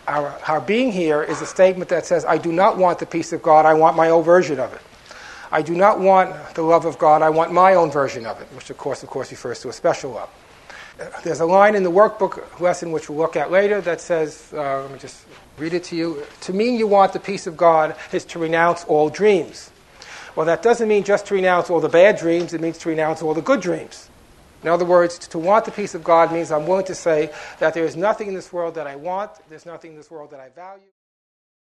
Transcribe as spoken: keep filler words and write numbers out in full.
our, our being here is a statement that says, I do not want the peace of God, I want my own version of it. I do not want the love of God, I want my own version of it, which of course, of course refers to a special love. There's a line in the workbook lesson which we'll look at later that says, uh, let me just read it to you. To mean you want the peace of God is to renounce all dreams. Well, that doesn't mean just to renounce all the bad dreams, it means to renounce all the good dreams. In other words, to want the peace of God means I'm willing to say that there is nothing in this world that I want, there's nothing in this world that I value.